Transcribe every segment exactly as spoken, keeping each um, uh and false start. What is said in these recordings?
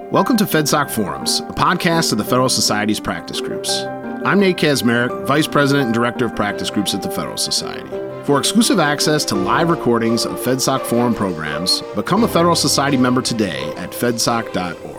Welcome to FedSoc Forums, a podcast of the Federal Society's practice groups. I'm Nate Kazmarek, Vice President and Director of Practice Groups at the Federal Society. For exclusive access to live recordings of FedSoc Forum programs, become a Federal Society member today at fedsoc dot org.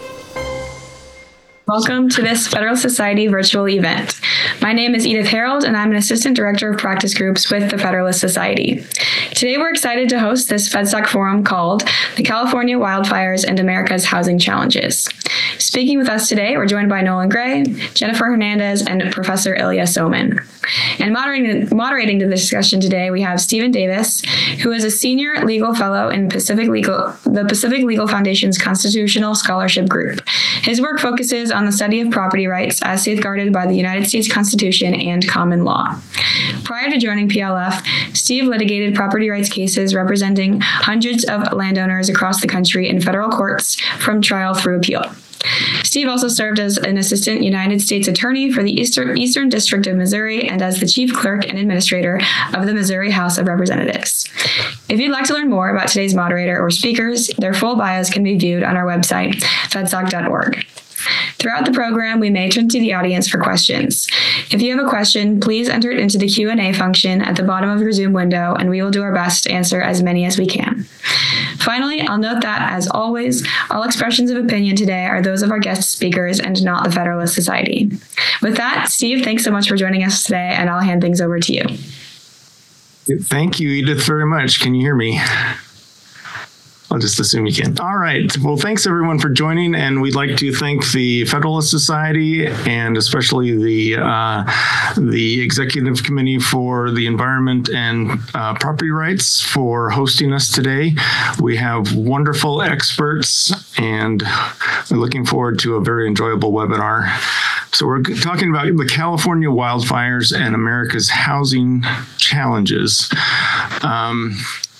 Welcome to this Federal Society virtual event. My name is Edith Harold, and I'm an Assistant Director of Practice Groups with the Federalist Society. Today, we're excited to host this FedSoc Forum called The California Wildfires and America's Housing Challenges. Speaking with us today, we're joined by Nolan Gray, Jennifer Hernandez, and Professor Ilya Somin. And moderating, moderating the discussion today, we have Stephen Davis, who is a Senior Legal Fellow in Pacific Legal, the Pacific Legal Foundation's Constitutional Scholarship Group. His work focuses on the study of property rights as safeguarded by the United States Constitution and common law. Prior to joining P L F, Steve litigated property rights cases representing hundreds of landowners across the country in federal courts from trial through appeal. Steve also served as an assistant United States attorney for the Eastern, Eastern District of Missouri and as the chief clerk and administrator of the Missouri House of Representatives. If you'd like to learn more about today's moderator or speakers, their full bios can be viewed on our website, fedsoc dot org. Throughout the program, we may turn to the audience for questions. If you have a question, please enter it into the Q and A function at the bottom of your Zoom window, and we will do our best to answer as many as we can. Finally, I'll note that, as always, all expressions of opinion today are those of our guest speakers and not the Federalist Society. With that, Steve, thanks so much for joining us today, and I'll hand things over to you. Thank you, Edith, very much. Can you hear me? I'll just assume you can. All right. Well, thanks everyone for joining, and we'd like to thank the Federalist Society and especially the uh, the Executive Committee for the Environment and uh, Property Rights for hosting us today. We have wonderful experts, and we're looking forward to a very enjoyable webinar. So we're talking about the California wildfires and America's housing challenges. Um,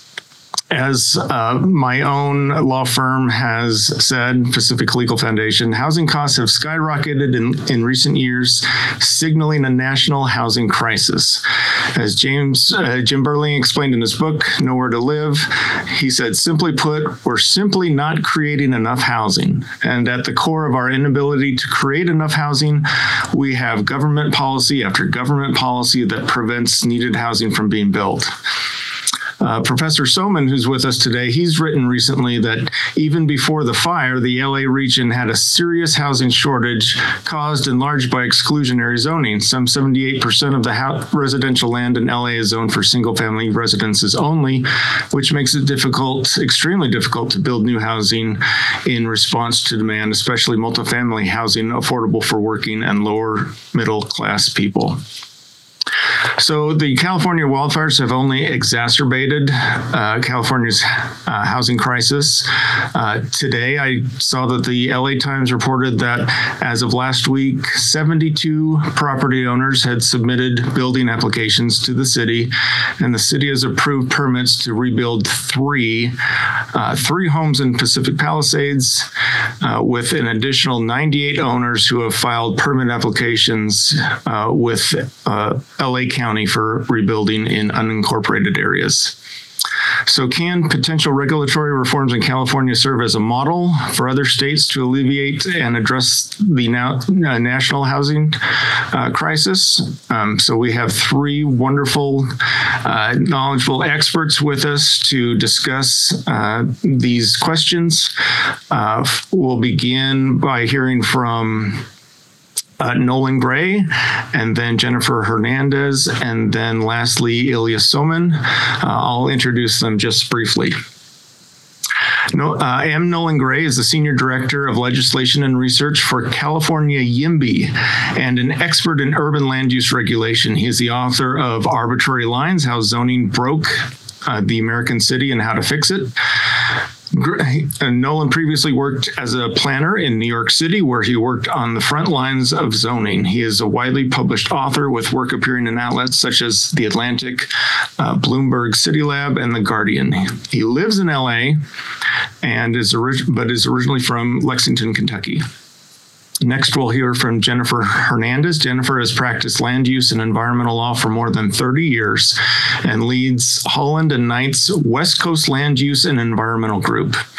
As uh, my own law firm has said, Pacific Legal Foundation, housing costs have skyrocketed in, in recent years, signaling a national housing crisis. As James uh, Jim Burling explained in his book, Nowhere to Live, he said, simply put, we're simply not creating enough housing. And at the core of our inability to create enough housing, we have government policy after government policy that prevents needed housing from being built. Uh, Professor Somin, who's with us today, he's written recently that even before the fire, the L A region had a serious housing shortage caused in large by exclusionary zoning. Some seventy-eight percent of the ho- residential land in L A is zoned for single-family residences only, which makes it difficult, extremely difficult to build new housing in response to demand, especially multifamily housing affordable for working and lower middle-class people. So the California wildfires have only exacerbated uh, California's uh, housing crisis. Uh, today, I saw that the L A Times reported that as of last week, seventy-two property owners had submitted building applications to the city, and the city has approved permits to rebuild three, uh, three homes in Pacific Palisades, uh, with an additional ninety-eight owners who have filed permit applications uh, with uh, L A County for rebuilding in unincorporated areas. So can potential regulatory reforms in California serve as a model for other states to alleviate and address the now, uh, national housing uh, crisis? Um, so we have three wonderful, uh, knowledgeable experts with us to discuss uh, these questions. Uh, we'll begin by hearing from Uh, Nolan Gray, and then Jennifer Hernandez, and then lastly, Ilya Somin. Uh, I'll introduce them just briefly. No, uh, I am Nolan Gray, is the Senior Director of Legislation and Research for California YIMBY and an expert in urban land use regulation. He is the author of Arbitrary Lines, How Zoning Broke uh, the American City and How to Fix It. And Nolan previously worked as a planner in New York City, where he worked on the front lines of zoning. He is a widely published author with work appearing in outlets such as The Atlantic, uh, Bloomberg City Lab, and The Guardian. He lives in L A and is orig- but is originally from Lexington, Kentucky. Next, we'll hear from Jennifer Hernandez. Jennifer has practiced land use and environmental law for more than thirty years and leads Holland and Knight's West Coast Land Use and Environmental Group.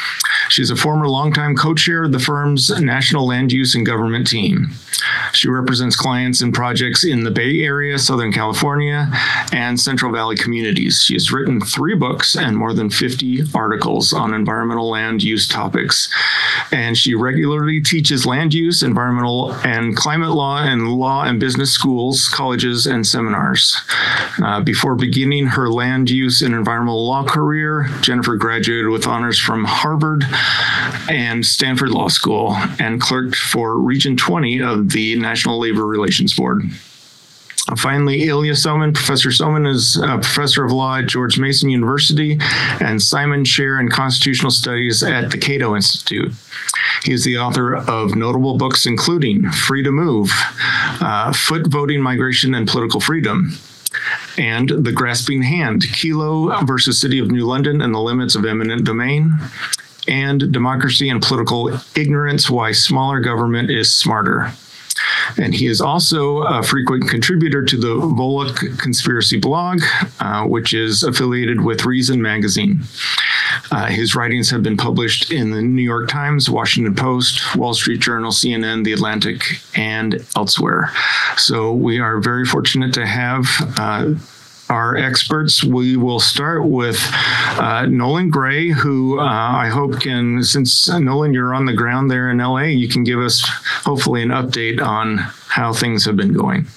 She's a former longtime co-chair of the firm's National Land Use and Government team. She represents clients and projects in the Bay Area, Southern California, and Central Valley communities. She has written three books and more than fifty articles on environmental land use topics. And she regularly teaches land use, environmental and climate law in law and business schools, colleges, and seminars. Uh, before beginning her land use and environmental law career, Jennifer graduated with honors from Harvard and Stanford Law School and clerked for Region twenty of the National Labor Relations Board. Finally, Ilya Somin. Professor Somin is a professor of law at George Mason University and Simon Chair in Constitutional Studies at the Cato Institute. He is the author of notable books including Free to Move, uh, Foot Voting, Migration, and Political Freedom, and The Grasping Hand, Kelo versus City of New London and the Limits of Eminent Domain, and Democracy and Political Ignorance, Why Smaller Government is Smarter. And he is also a frequent contributor to the Volokh Conspiracy blog, uh, which is affiliated with Reason Magazine. Uh, his writings have been published in the New York Times, Washington Post, Wall Street Journal, C N N, The Atlantic, and elsewhere. So we are very fortunate to have uh, our experts. We will start with uh, Nolan Gray, who uh, I hope can, since uh, Nolan, you're on the ground there in L A, you can give us hopefully an update on how things have been going.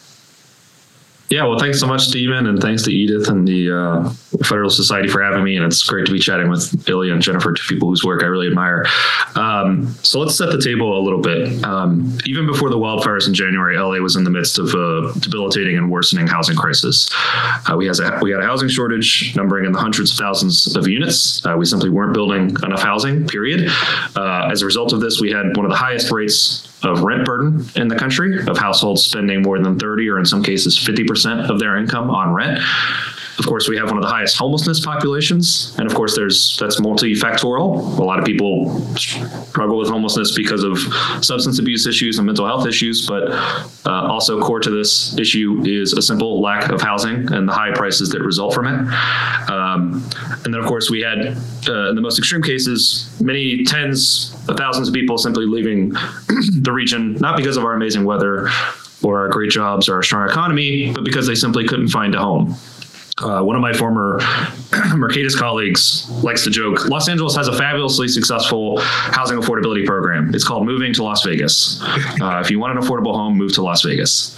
Yeah, well, thanks so much, Stephen, and thanks to Edith and the uh, Federalist Society for having me. And it's great to be chatting with Ilya and Jennifer, two people whose work I really admire. Um, so let's set the table a little bit. Um, even before the wildfires in January, L A was in the midst of a debilitating and worsening housing crisis. Uh, we, has a, we had a housing shortage numbering in the hundreds of thousands of units. Uh, we simply weren't building enough housing, period. Uh, as a result of this, we had one of the highest rates of rent burden in the country, of households spending more than thirty or in some cases fifty percent of their income on rent. Of course, we have one of the highest homelessness populations. And of course, there's that's multifactorial. A lot of people struggle with homelessness because of substance abuse issues and mental health issues. But uh, also core to this issue is a simple lack of housing and the high prices that result from it. Um, and then, of course, we had, uh, in the most extreme cases, many tens of thousands of people simply leaving the region, not because of our amazing weather or our great jobs or our strong economy, but because they simply couldn't find a home. Uh, one of my former Mercatus colleagues likes to joke, Los Angeles has a fabulously successful housing affordability program. It's called Moving to Las Vegas. Uh, if you want an affordable home, move to Las Vegas.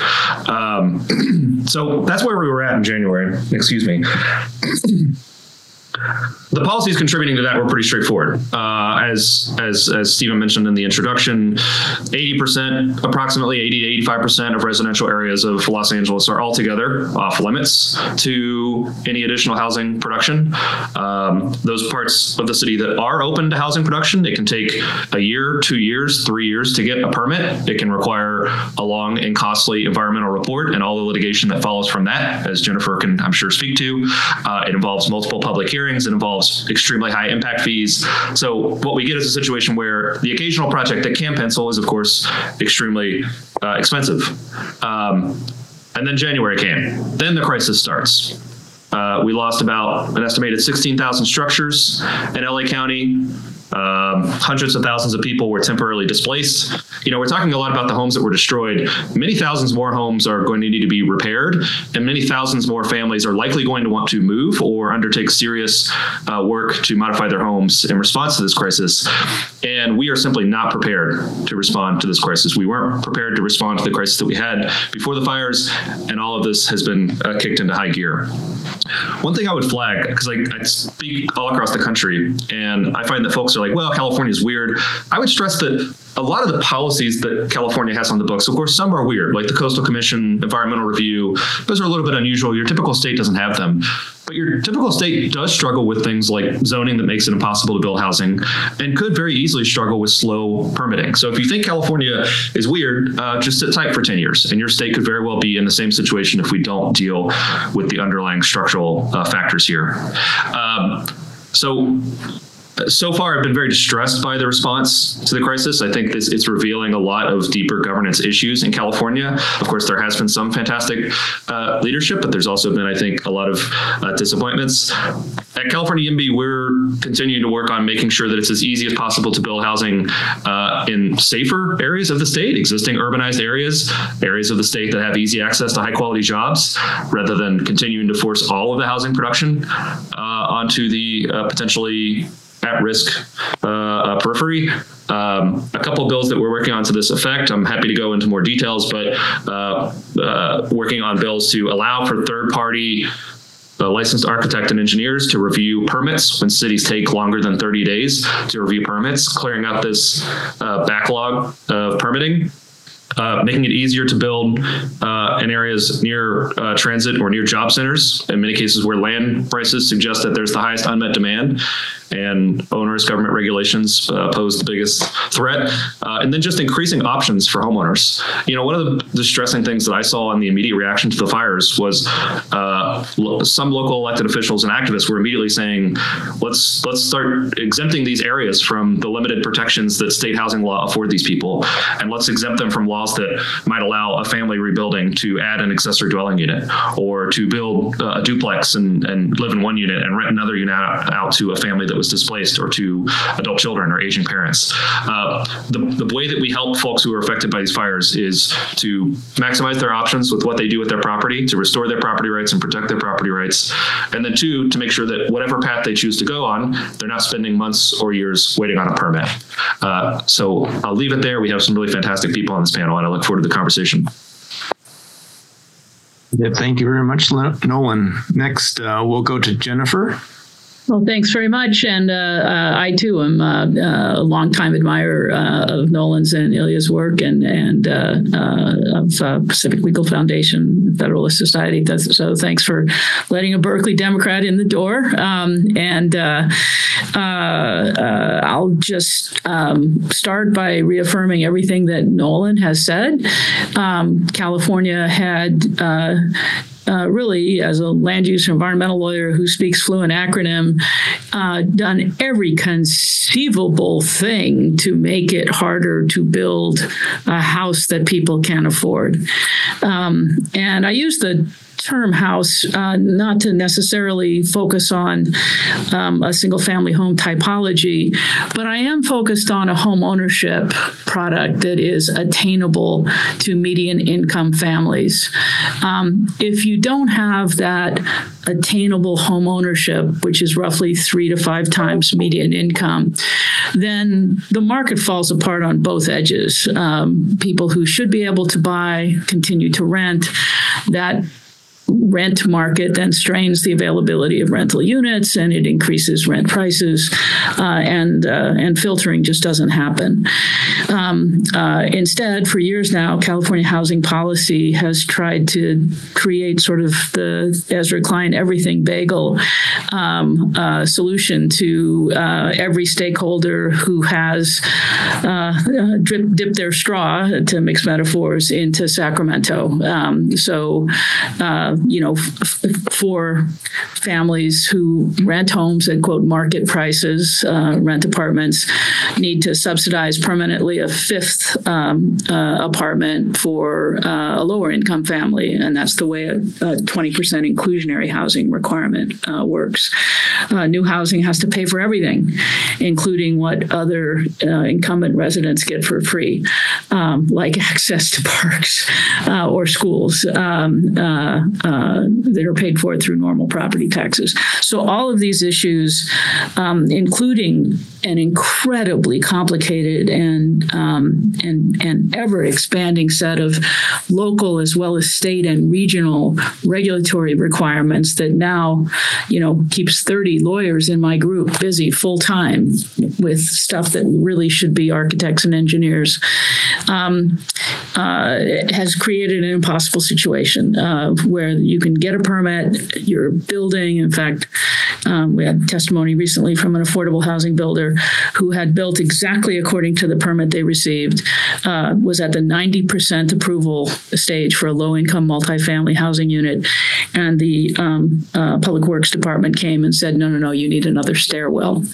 Um, so that's where we were at in January. Excuse me. The policies contributing to that were pretty straightforward. Uh, as as as Stephen mentioned in the introduction, eighty percent, approximately eighty to eighty-five percent of residential areas of Los Angeles are altogether off limits to any additional housing production. Um, those parts of the city that are open to housing production, it can take a year, two years, three years to get a permit. It can require a long and costly environmental report and all the litigation that follows from that, as Jennifer can, I'm sure, speak to. Uh, it involves multiple public hearings. It involves extremely high impact fees. So what we get is a situation where the occasional project that can pencil is, of course, extremely uh, expensive. Um, and then January came. Then the crisis starts. Uh, we lost about an estimated sixteen thousand structures in L A County. Um, hundreds of thousands of people were temporarily displaced. You know, we're talking a lot about the homes that were destroyed. Many thousands more homes are going to need to be repaired, and many thousands more families are likely going to want to move or undertake serious uh, work to modify their homes in response to this crisis. And we are simply not prepared to respond to this crisis. We weren't prepared to respond to the crisis that we had before the fires, and all of this has been uh, kicked into high gear. One thing I would flag, because I, I speak all across the country, and I find that folks are like, well, California is weird. I would stress that a lot of the policies that California has on the books, of course, some are weird, like the Coastal Commission, Environmental Review. Those are a little bit unusual. Your typical state doesn't have them. But your typical state does struggle with things like zoning that makes it impossible to build housing and could very easily struggle with slow permitting. So if you think California is weird, uh, just sit tight for ten years. And your state could very well be in the same situation if we don't deal with the underlying structural uh, factors here. Um, so so far, I've been very distressed by the response to the crisis. I think this, it's revealing a lot of deeper governance issues in California. Of course, there has been some fantastic uh, leadership, but there's also been, I think, a lot of uh, disappointments. At California YIMBY, we're continuing to work on making sure that it's as easy as possible to build housing uh, in safer areas of the state, existing urbanized areas, areas of the state that have easy access to high quality jobs, rather than continuing to force all of the housing production uh, onto the uh, potentially at-risk uh, uh, periphery. Um, a couple of bills that we're working on to this effect. I'm happy to go into more details, but uh, uh, working on bills to allow for third-party uh, licensed architect and engineers to review permits when cities take longer than thirty days to review permits, clearing out this uh, backlog of permitting. Uh, making it easier to build uh, in areas near uh, transit or near job centers, in many cases where land prices suggest that there's the highest unmet demand and onerous government regulations uh, pose the biggest threat. Uh, and then just increasing options for homeowners. You know, one of the distressing things that I saw in the immediate reaction to the fires was uh, lo- some local elected officials and activists were immediately saying, let's let's start exempting these areas from the limited protections that state housing law afford these people. And let's exempt them from laws that might allow a family rebuilding to add an accessory dwelling unit, or to build uh, a duplex and, and live in one unit and rent another unit out, out to a family that was displaced, or to adult children or aging parents. Uh, the, the way that we help folks who are affected by these fires is to maximize their options with what they do with their property, to restore their property rights and protect their property rights. And then two, to make sure that whatever path they choose to go on, they're not spending months or years waiting on a permit. Uh, so I'll leave it there. We have some really fantastic people on this panel, and I look forward to the conversation. Yeah, thank you very much, Nolan. Next, uh, we'll go to Jennifer. Well, thanks very much. And uh, uh, I, too, am uh, uh, a longtime admirer uh, of Nolan's and Ilya's work, and, and uh, uh, of uh, Pacific Legal Foundation, Federalist Society. That's, so thanks for letting a Berkeley Democrat in the door. Um, and uh, uh, uh, I'll just um, start by reaffirming everything that Nolan has said. Um, California had uh, Uh, really, as a land use environmental lawyer who speaks fluent acronym, uh, done every conceivable thing to make it harder to build a house that people can afford. Um, and I use the term house, uh, not to necessarily focus on um, a single family home typology, but I am focused on a home ownership product that is attainable to median income families. Um, if you don't have that attainable home ownership, which is roughly three to five times median income, then the market falls apart on both edges. Um, people who should be able to buy continue to rent. That rent market then strains the availability of rental units, and it increases rent prices, uh, and uh, and filtering just doesn't happen. Um, uh, instead, for years now, California housing policy has tried to create sort of the Ezra Klein everything bagel um, uh, solution to uh, every stakeholder who has uh, drip, dipped their straw, to mix metaphors, into Sacramento. Um, so. Uh, You know, f- for families who rent homes at, quote, market prices, uh, rent apartments, need to subsidize permanently a fifth um, uh, apartment for uh, a lower income family. And that's the way a, a twenty percent inclusionary housing requirement uh, works. Uh, new housing has to pay for everything, including what other uh, incumbent residents get for free, um, like access to parks uh, or schools. Um, uh, Uh, that are paid for through normal property taxes. So all of these issues, um, including an incredibly complicated and um, and and ever expanding set of local as well as state and regional regulatory requirements that now, you know, keeps thirty lawyers in my group busy full time with stuff that really should be architects and engineers, um, uh, has created an impossible situation uh, where you can get a permit, you're building. In fact, um, we had testimony recently from an affordable housing builder who had built exactly according to the permit they received, uh, was at the ninety percent approval stage for a low-income multifamily housing unit, and the um, uh, Public Works Department came and said, no, no, no, you need another stairwell.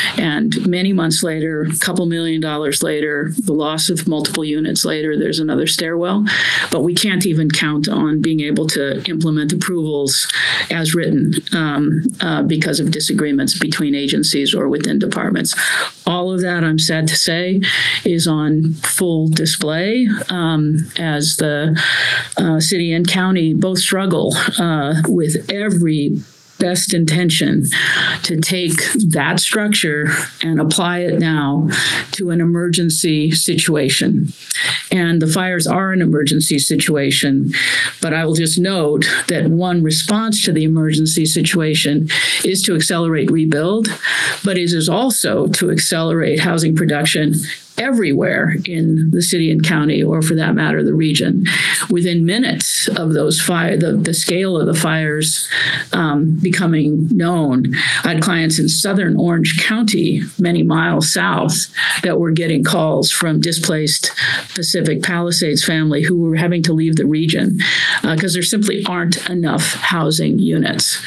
And many months later, a couple million dollars later, the loss of multiple units later, there's another stairwell. But we can't even count on being able to implement approvals as written um, uh, because of disagreements between agencies or within departments. All of that, I'm sad to say, is on full display um, as the uh, city and county both struggle uh, with every best intention to take that structure and apply it now to an emergency situation. And the fires are an emergency situation, but I will just note that one response to the emergency situation is to accelerate rebuild, but it is also to accelerate housing production everywhere in the city and county, or for that matter, the region. Within minutes of those fire, the, the scale of the fires um, becoming known, I had clients in southern Orange County, many miles south, that were getting calls from displaced Pacific Palisades family who were having to leave the region because uh, there simply aren't enough housing units.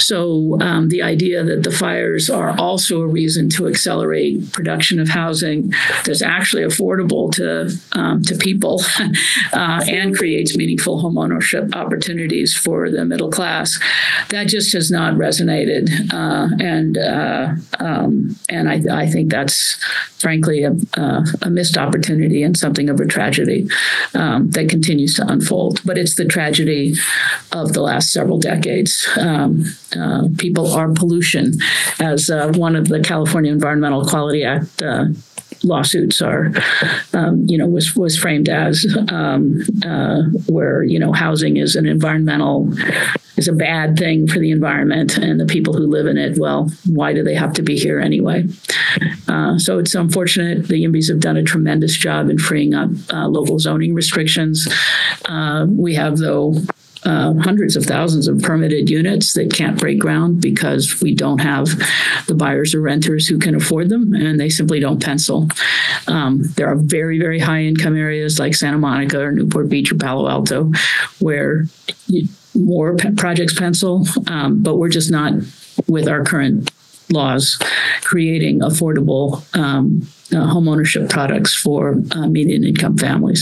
So um, the idea that the fires are also a reason to accelerate production of housing that's actually affordable to um, to people uh, and creates meaningful homeownership opportunities for the middle class, that just has not resonated, uh, and uh, um, and I, I think that's frankly a, uh, a missed opportunity and something of a tragedy um, that continues to unfold. But it's the tragedy of the last several decades. Um, uh, people are pollution, as uh, one of the California Environmental Quality Act uh, lawsuits are, um, you know, was was framed as, um, uh, where, you know, housing is an environmental, is a bad thing for the environment, and the people who live in it, well, why do they have to be here anyway? Uh, so it's unfortunate. The YIMBYs have done a tremendous job in freeing up uh, local zoning restrictions. Uh, we have, though, Uh, hundreds of thousands of permitted units that can't break ground because we don't have the buyers or renters who can afford them, and they simply don't pencil. Um, there are very, very high income areas like Santa Monica or Newport Beach or Palo Alto where you, more pe- projects pencil, um, but we're just not, with our current laws, creating affordable um, uh, homeownership products for uh, median income families.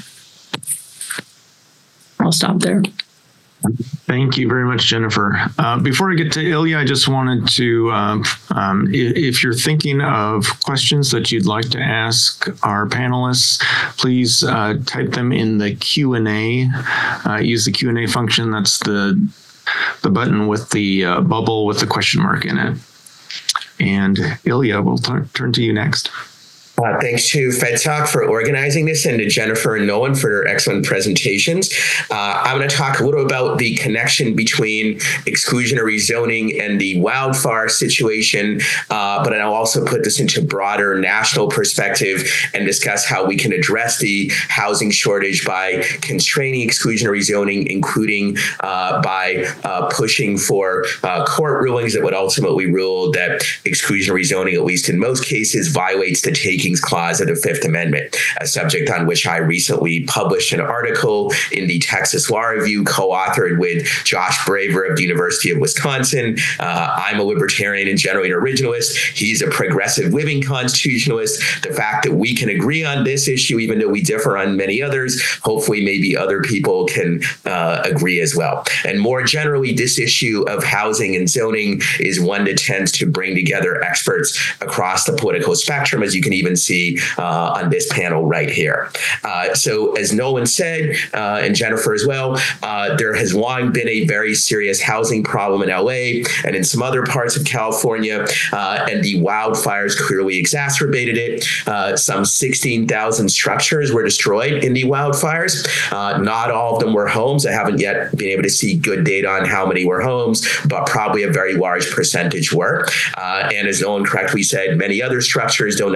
I'll stop there. Thank you very much, Jennifer. Uh, before I get to Ilya, I just wanted to, um, um, if, if you're thinking of questions that you'd like to ask our panelists, please uh, type them in the Q and A. Uh, use the Q and A function. That's the the button with the uh, bubble with the question mark in it. And Ilya, we'll t- turn to you next. Uh, thanks to FedSoc for organizing this, and to Jennifer and Nolan for their excellent presentations. Uh, I'm going to talk a little about the connection between exclusionary zoning and the wildfire situation, uh, but I'll also put this into a broader national perspective and discuss how we can address the housing shortage by constraining exclusionary zoning, including uh, by uh, pushing for uh, court rulings that would ultimately rule that exclusionary zoning, at least in most cases, violates the taking clause of the Fifth Amendment, a subject on which I recently published an article in the Texas Law Review, co-authored with Josh Braver of the University of Wisconsin. Uh, I'm a libertarian and generally an originalist. He's a progressive living constitutionalist. The fact that we can agree on this issue, even though we differ on many others, hopefully maybe other people can uh, agree as well. And more generally, this issue of housing and zoning is one that tends to bring together experts across the political spectrum, as you can even see uh, on this panel right here. Uh, so as Nolan said, uh, and Jennifer as well, uh, there has long been a very serious housing problem in L A and in some other parts of California, uh, and the wildfires clearly exacerbated it. Uh, some sixteen thousand structures were destroyed in the wildfires. Uh, not all of them were homes. I haven't yet been able to see good data on how many were homes, but probably a very large percentage were. Uh, and as Nolan correctly said, many other structures, though not destroyed,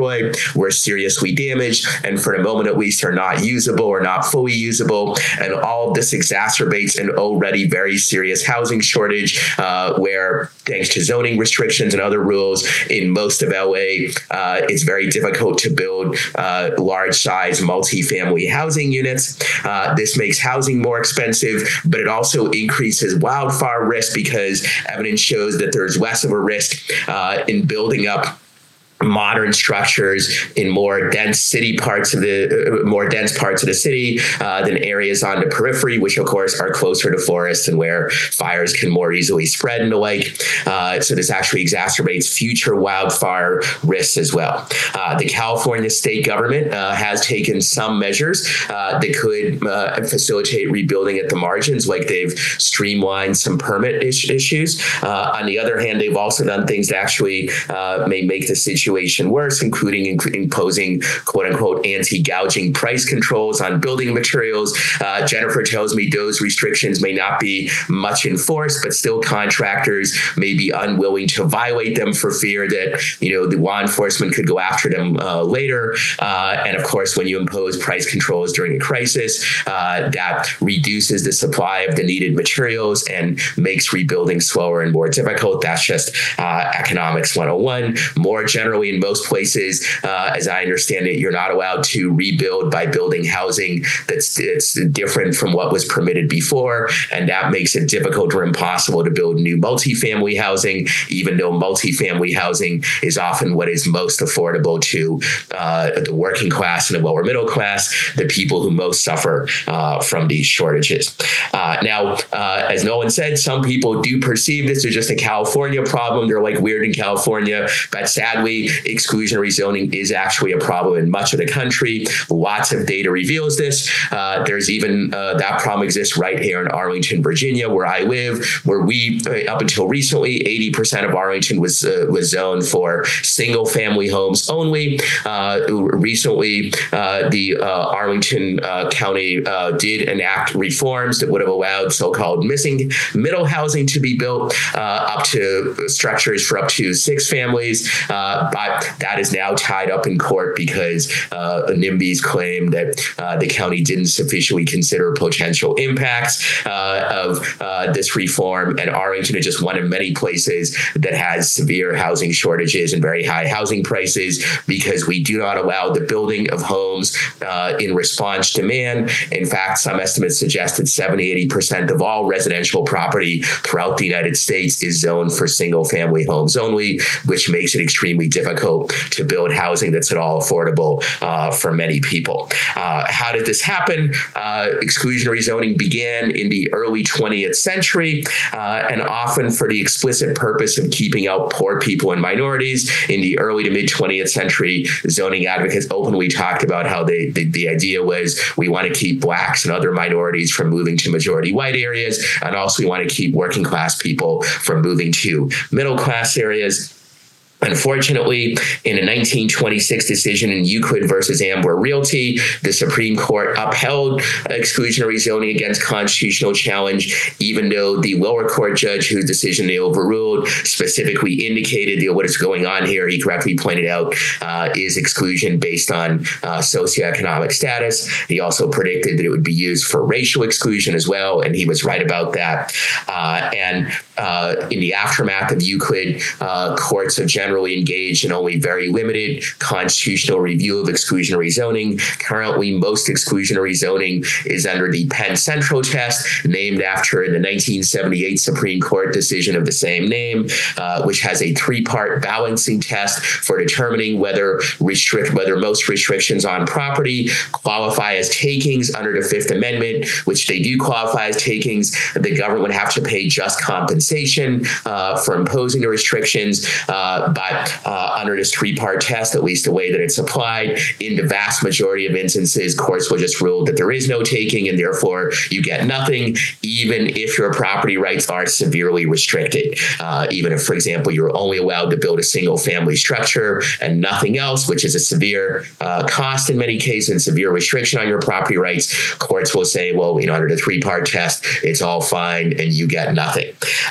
destroyed, were seriously damaged, and for the moment at least are not usable or not fully usable. And all of this exacerbates an already very serious housing shortage, uh, where thanks to zoning restrictions and other rules in most of L A, uh, it's very difficult to build uh, large size multifamily housing units. Uh, this makes housing more expensive, but it also increases wildfire risk because evidence shows that there's less of a risk uh, in building up modern structures in more dense city parts of the uh, more dense parts of the city uh, than areas on the periphery, which of course are closer to forests and where fires can more easily spread and the like. Uh, so this actually exacerbates future wildfire risks as well. Uh, the California state government uh, has taken some measures uh, that could uh, facilitate rebuilding at the margins, like they've streamlined some permit is- issues. Uh, on the other hand, they've also done things that actually uh, may make the situation worse, including inc- imposing quote unquote anti-gouging price controls on building materials. Uh, Jennifer tells me those restrictions may not be much enforced, but still contractors may be unwilling to violate them for fear that, you know, the law enforcement could go after them uh, later. Uh, and of course, when you impose price controls during a crisis, uh, that reduces the supply of the needed materials and makes rebuilding slower and more difficult. That's just uh, economics one oh one. More generally, in most places, uh, as I understand it, you're not allowed to rebuild by building housing that's it's different from what was permitted before, and that makes it difficult or impossible to build new multifamily housing, even though multifamily housing is often what is most affordable to uh, the working class and the lower middle class, the people who most suffer uh, from these shortages. Uh, now, uh, as Nolan said, some people do perceive this as just a California problem. They're like weird in California, but sadly, exclusionary zoning is actually a problem in much of the country. Lots of data reveals this. Uh, there's even uh, that problem exists right here in Arlington, Virginia, where I live, where we, up until recently, eighty percent of Arlington was uh, was zoned for single family homes only. Uh, recently, uh, the uh, Arlington uh, County uh, did enact reforms that would have allowed so-called missing middle housing to be built uh, up to structures for up to six families. Uh, but that is now tied up in court because uh, NIMBYs claim that uh, the county didn't sufficiently consider potential impacts uh, of uh, this reform, and Arlington is just one of many places that has severe housing shortages and very high housing prices because we do not allow the building of homes uh, in response to demand. In fact, some estimates suggest that seventy, eighty percent of all residential property throughout the United States is zoned for single family homes only, which makes it extremely difficult to build housing that's at all affordable uh, for many people. Uh, how did this happen? Uh, exclusionary zoning began in the early twentieth century, uh, and often for the explicit purpose of keeping out poor people and minorities. In the early to mid twentieth century, zoning advocates openly talked about how they, the, the idea was we want to keep blacks and other minorities from moving to majority white areas, and also we want to keep working class people from moving to middle class areas. Unfortunately, in a nineteen twenty-six decision in Euclid versus Ambler Realty, the Supreme Court upheld exclusionary zoning against constitutional challenge, even though the lower court judge whose decision they overruled specifically indicated that what is going on here, he correctly pointed out, uh, is exclusion based on uh, socioeconomic status. He also predicted that it would be used for racial exclusion as well, and he was right about that. Uh, and uh, in the aftermath of Euclid, uh, courts have generally engaged in only very limited constitutional review of exclusionary zoning. Currently, most exclusionary zoning is under the Penn Central test, named after the nineteen seventy-eight Supreme Court decision of the same name, uh, which has a three-part balancing test for determining whether restrict whether most restrictions on property qualify as takings under the Fifth Amendment, which they do qualify as takings. The government would have to pay just compensation uh, for imposing the restrictions, uh, but uh, under this three-part test, at least the way that it's applied, in the vast majority of instances, courts will just rule that there is no taking and therefore you get nothing, even if your property rights are severely restricted. Uh, even if, for example, you're only allowed to build a single-family structure and nothing else, which is a severe uh, cost in many cases and severe restriction on your property rights, courts will say, well, you know, under the three-part test, it's all fine and you get nothing.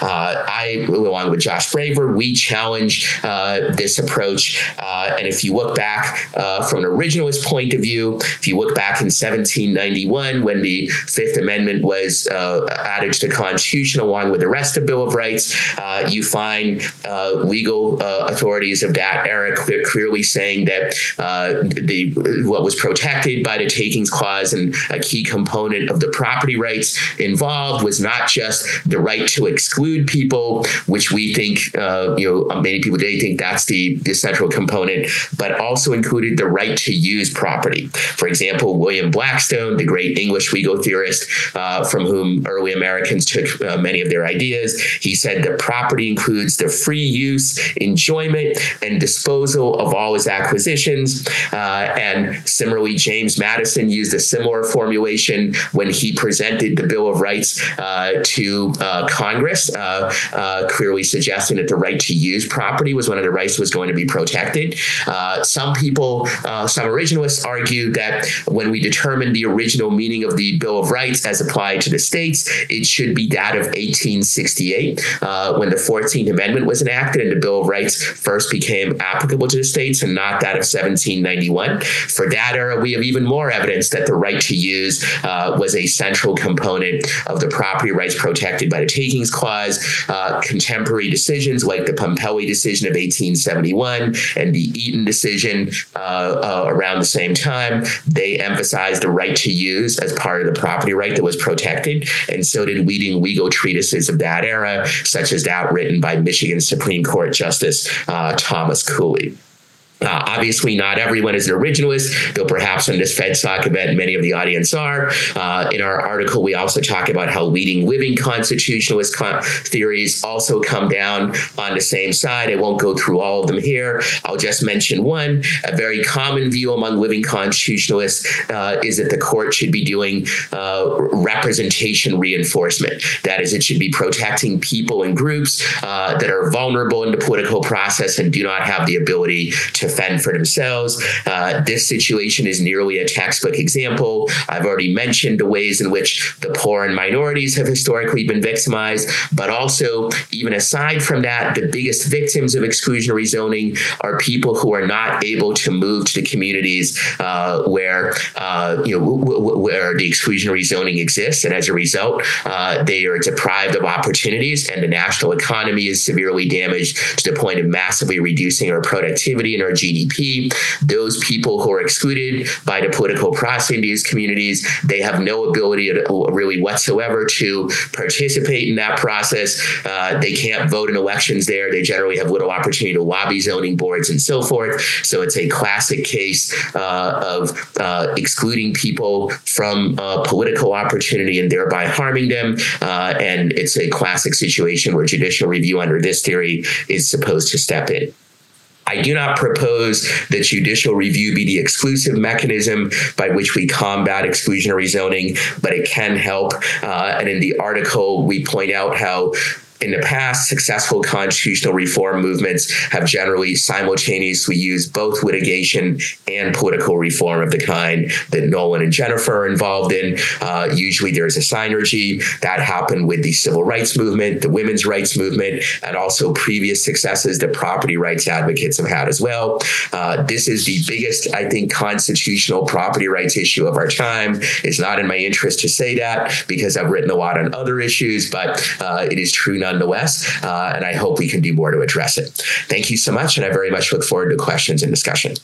Uh, I, along with Josh Braver, we challenge uh, this approach. Uh, and if you look back uh, from an originalist point of view, if you look back in seventeen ninety-one, when the Fifth Amendment was uh, added to the Constitution along with the rest of the Bill of Rights, uh, you find uh, legal uh, authorities of that era clear, clearly saying that uh, the what was protected by the Takings Clause and a key component of the property rights involved was not just the right to exclude people, which we think, uh, you know, many people today think that's the, the central component, but also included the right to use property. For example, William Blackstone, the great English legal theorist uh, from whom early Americans took uh, many of their ideas, he said that property includes the free use, enjoyment, and disposal of all his acquisitions. Uh, and similarly, James Madison used a similar formulation when he presented the Bill of Rights uh, to uh, Congress, uh, uh, clearly suggesting that the right to use property was one of the rights that was going to be protected. Uh, some people, uh, some originalists argued that when we determine the original meaning of the Bill of Rights as applied to the states, it should be that of eighteen sixty-eight, uh, when the fourteenth Amendment was enacted and the Bill of Rights first became applicable to the states, and not that of seventeen ninety-one. For that era, we have even more evidence that the right to use uh, was a central component of the property rights protected by the Takings Clause. Uh, contemporary decisions like the Pumpelly decision of eighteen seventy-one and the Eaton decision uh, uh, around the same time, they emphasized the right to use as part of the property right that was protected, and so did leading legal treatises of that era, such as that written by Michigan Supreme Court Justice uh, Thomas Cooley. Uh, obviously, not everyone is an originalist, though perhaps in this FedSoc event, many of the audience are. Uh, in our article, we also talk about how leading living constitutionalist con- theories also come down on the same side. I won't go through all of them here. I'll just mention one. A very common view among living constitutionalists uh, is that the court should be doing uh, representation reinforcement. That is, it should be protecting people and groups uh, that are vulnerable in the political process and do not have the ability to fend for themselves. Uh, this situation is nearly a textbook example. I've already mentioned the ways in which the poor and minorities have historically been victimized, but also, even aside from that, the biggest victims of exclusionary zoning are people who are not able to move to the communities uh, where uh, you know w- w- where the exclusionary zoning exists, and as a result, uh, they are deprived of opportunities, and the national economy is severely damaged to the point of massively reducing our productivity and our G D P. Those people who are excluded by the political process in these communities, they have no ability to, really whatsoever to participate in that process. Uh, they can't vote in elections there. They generally have little opportunity to lobby zoning boards and so forth. So it's a classic case uh, of uh, excluding people from uh, political opportunity and thereby harming them. Uh, and it's a classic situation where judicial review under this theory is supposed to step in. I do not propose that judicial review be the exclusive mechanism by which we combat exclusionary zoning, but it can help. Uh, and in the article, we point out how in the past, successful constitutional reform movements have generally simultaneously used both litigation and political reform of the kind that Nolan and Jennifer are involved in. Uh, usually there's a synergy. That happened with the civil rights movement, the women's rights movement, and also previous successes that property rights advocates have had as well. Uh, this is the biggest, I think, constitutional property rights issue of our time. It's not in my interest to say that because I've written a lot on other issues, but uh, it is true nonetheless. Nonetheless, uh, and I hope we can do more to address it. Thank you so much, and I very much look forward to questions and discussion.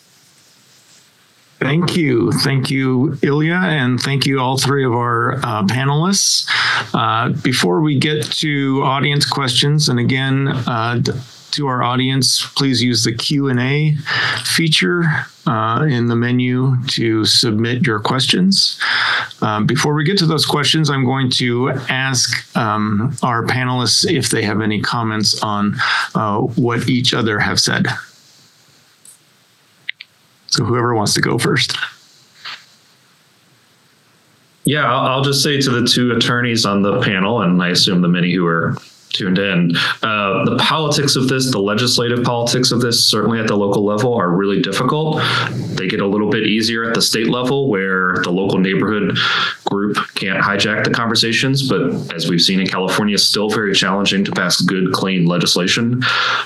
Thank you. Thank you, Ilya, and thank you all three of our uh, panelists. Uh, before we get to audience questions, and again, uh, to our audience, please use the Q and A feature uh, in the menu to submit your questions. Um, before we get to those questions, I'm going to ask um, our panelists if they have any comments on uh, what each other have said. So whoever wants to go first. Yeah, I'll, I'll just say to the two attorneys on the panel, and I assume the many who are tuned in. Uh, the politics of this, the legislative politics of this, certainly at the local level, are really difficult. They get a little bit easier at the state level, where the local neighborhood group can't hijack the conversations. But as we've seen in California, it's still very challenging to pass good, clean legislation.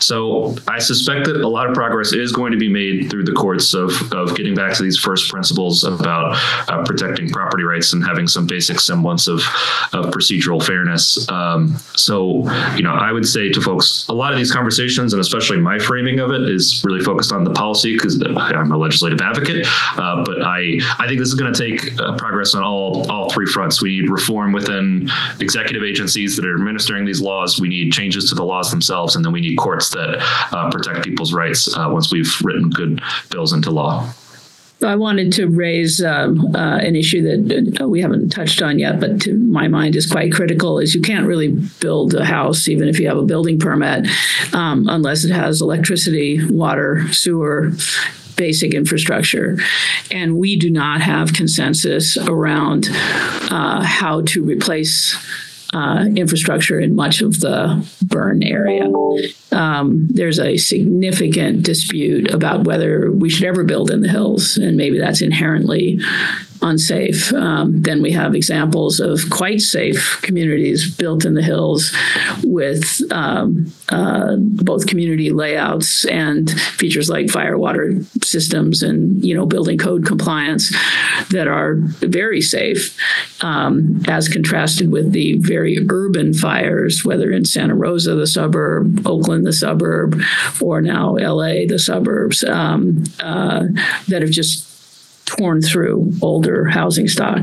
So I suspect that a lot of progress is going to be made through the courts of, of getting back to these first principles about uh, protecting property rights and having some basic semblance of, of procedural fairness. Um, so You know, I would say to folks, a lot of these conversations, and especially my framing of it, is really focused on the policy, because I'm a legislative advocate. Uh, but I, I think this is going to take uh, progress on all all three fronts. We need reform within executive agencies that are administering these laws. We need changes to the laws themselves, and then we need courts that uh, protect people's rights uh, once we've written good bills into law. I wanted to raise um, uh, an issue that we haven't touched on yet, but to my mind is quite critical, is you can't really build a house, even if you have a building permit, um, unless it has electricity, water, sewer, basic infrastructure. And we do not have consensus around uh, how to replace Uh, infrastructure in much of the burn area. Um, there's a significant dispute about whether we should ever build in the hills, and maybe that's inherently unsafe. Um, then we have examples of quite safe communities built in the hills with um, uh, both community layouts and features like fire water systems and, you know, building code compliance that are very safe, um, as contrasted with the very urban fires, whether in Santa Rosa, the suburb, Oakland, the suburb, or now L A, the suburbs, um, uh, that have just torn through older housing stock.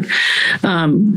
Um,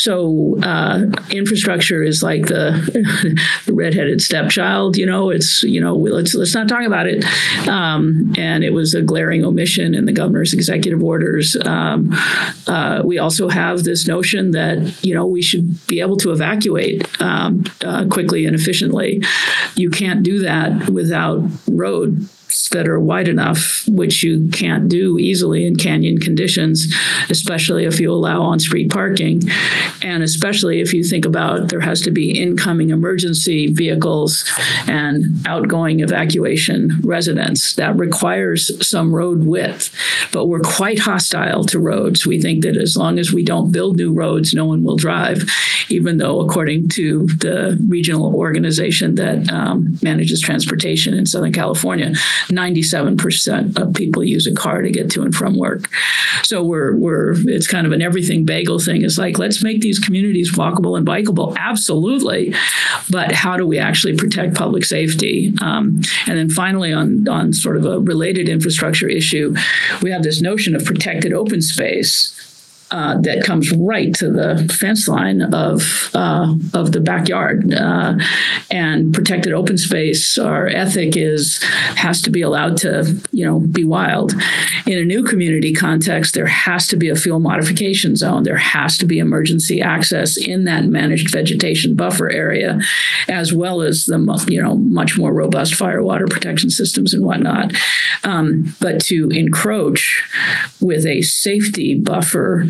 so uh, infrastructure is like the, the redheaded stepchild. You know, it's, you know, let's let's not talk about it. Um, and it was a glaring omission in the governor's executive orders. Um, uh, we also have this notion that, you know, we should be able to evacuate um, uh, quickly and efficiently. You can't do that without road that are wide enough, which you can't do easily in canyon conditions, especially if you allow on-street parking. And especially if you think about there has to be incoming emergency vehicles and outgoing evacuation residents. That requires some road width, but we're quite hostile to roads. We think that as long as we don't build new roads, no one will drive, even though according to the regional organization that um, manages transportation in Southern California, ninety-seven percent of people use a car to get to and from work. So we're we're it's kind of an everything bagel thing. It's like, let's make these communities walkable and bikeable. Absolutely. But how do we actually protect public safety? Um, and then finally, on, on sort of a related infrastructure issue, we have this notion of protected open space Uh, that comes right to the fence line of uh, of the backyard. Uh, and protected open space, our ethic is has to be allowed to, you know, be wild. In a new community context, there has to be a fuel modification zone. There has to be emergency access in that managed vegetation buffer area, as well as the, you know, much more robust fire water protection systems and whatnot. Um, but to encroach with a safety buffer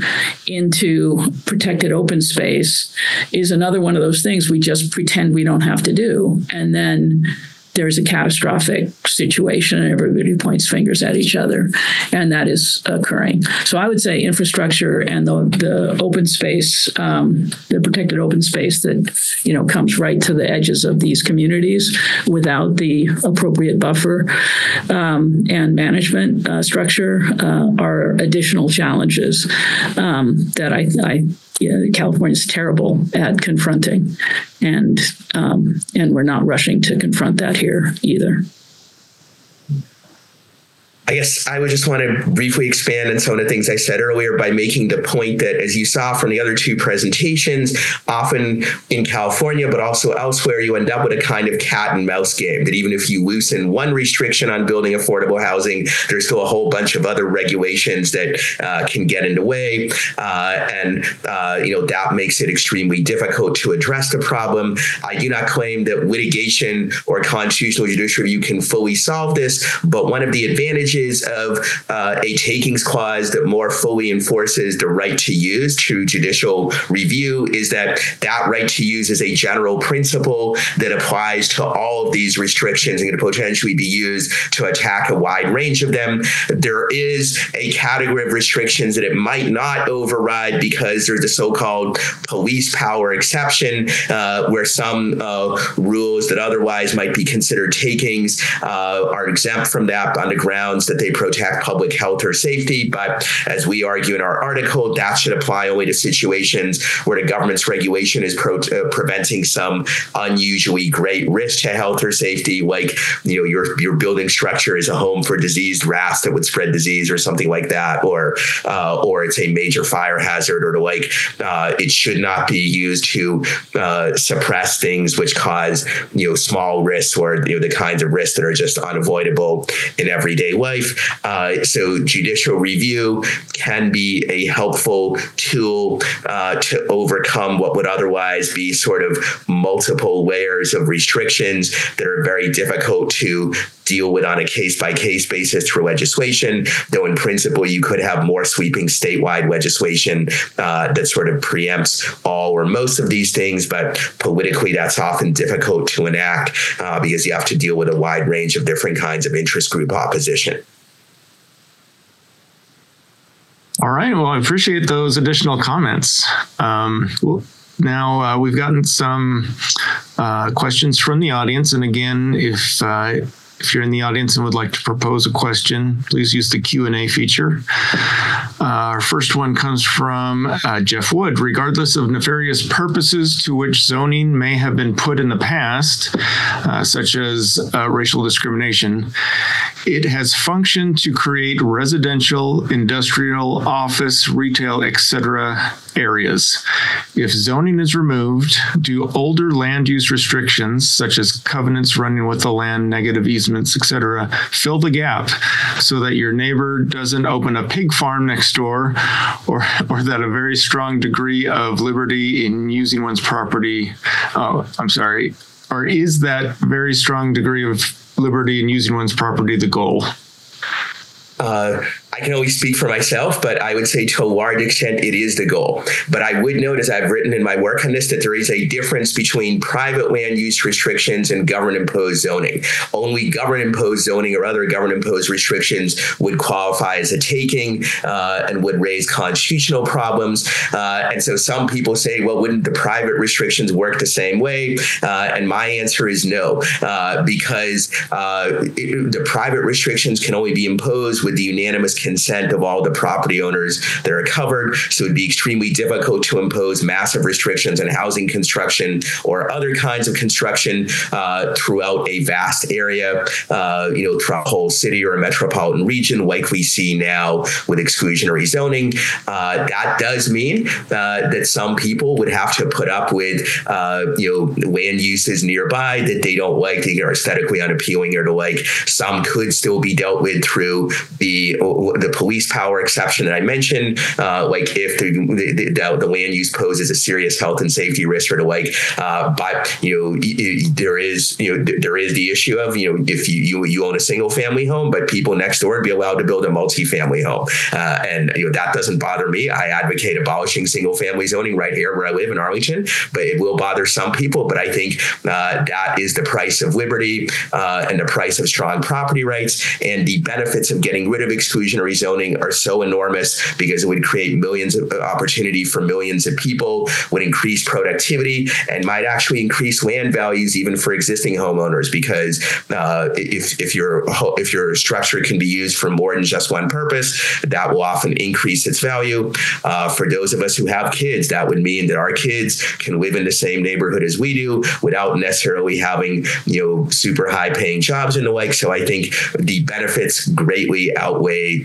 into protected open space is another one of those things we just pretend we don't have to do. And then there's a catastrophic situation and everybody points fingers at each other, and that is occurring. So I would say infrastructure and the, the open space, um, the protected open space that, you know, comes right to the edges of these communities without the appropriate buffer um, and management uh, structure uh, are additional challenges um, that I, I Yeah, California is terrible at confronting, and um, and we're not rushing to confront that here either. I guess I would just want to briefly expand on some of the things I said earlier by making the point that, as you saw from the other two presentations, often in California, but also elsewhere, you end up with a kind of cat and mouse game, that even if you loosen one restriction on building affordable housing, there's still a whole bunch of other regulations that uh, can get in the way. Uh, and, uh, you know, that makes it extremely difficult to address the problem. I do not claim that litigation or constitutional judicial review can fully solve this, but one of the advantages advantages of uh, a takings clause that more fully enforces the right to use through judicial review is that that right to use is a general principle that applies to all of these restrictions and can potentially be used to attack a wide range of them. There is a category of restrictions that it might not override because there's the so-called police power exception, uh, where some uh, rules that otherwise might be considered takings uh, are exempt from that on the grounds that they protect public health or safety. But as we argue in our article, that should apply only to situations where the government's regulation is pro- uh, preventing some unusually great risk to health or safety, like, you know, your your building structure is a home for diseased rats that would spread disease or something like that, or uh, or it's a major fire hazard or the like. Uh, it should not be used to uh, suppress things which cause, you know, small risks or, you know, the kinds of risks that are just unavoidable in everyday life. Uh, so judicial review can be a helpful tool uh, to overcome what would otherwise be sort of multiple layers of restrictions that are very difficult to deal with on a case-by-case basis through legislation, though in principle you could have more sweeping statewide legislation uh, that sort of preempts all or most of these things, but politically that's often difficult to enact uh, because you have to deal with a wide range of different kinds of interest group opposition. All right. Well, I appreciate those additional comments. Um, well, now uh, we've gotten some uh, questions from the audience. And again, if uh, if you're in the audience and would like to propose a question, please use the Q and A feature. Uh, our first one comes from uh, Jeff Wood. Regardless of nefarious purposes to which zoning may have been put in the past, uh, such as uh, racial discrimination, it has functioned to create residential, industrial, office, retail, et cetera areas. If zoning is removed, do older land use restrictions, such as covenants running with the land, negative easements, et cetera, fill the gap so that your neighbor doesn't open a pig farm next door, or or that a very strong degree of liberty in using one's property, oh, I'm sorry, or is that very strong degree of liberty in using one's property the goal? Uh, I can only speak for myself, but I would say to a large extent it is the goal. But I would note, as I've written in my work on this, that there is a difference between private land use restrictions and government-imposed zoning. Only government-imposed zoning or other government-imposed restrictions would qualify as a taking uh, and would raise constitutional problems. Uh, and so some people say, well, wouldn't the private restrictions work the same way? Uh, and my answer is no, uh, because uh, it, the private restrictions can only be imposed with the unanimous consent of all the property owners that are covered. So it'd be extremely difficult to impose massive restrictions on housing construction or other kinds of construction uh, throughout a vast area, uh, you know, throughout a whole city or a metropolitan region, like we see now with exclusionary zoning. Uh, that does mean uh, that some people would have to put up with, uh, you know, land uses nearby that they don't like, that are aesthetically unappealing or the like. Some could still be dealt with through the the police power exception that I mentioned, uh, like if the, the, the, the land use poses a serious health and safety risk or the like. Uh, but you know, there is you know there is the issue of you know if you you, you own a single family home, but people next door would be allowed to build a multi-family home, uh, and you know that doesn't bother me. I advocate abolishing single family zoning right here where I live in Arlington, but it will bother some people. But I think uh, that is the price of liberty uh, and the price of strong property rights, and the benefits of getting rid of exclusionary zoning are so enormous because it would create millions of opportunity for millions of people, would increase productivity, and might actually increase land values even for existing homeowners, because uh, if if your if your structure can be used for more than just one purpose, that will often increase its value. Uh, for those of us who have kids, that would mean that our kids can live in the same neighborhood as we do without necessarily having you know super high paying jobs and the like. So I think the benefits greatly outweigh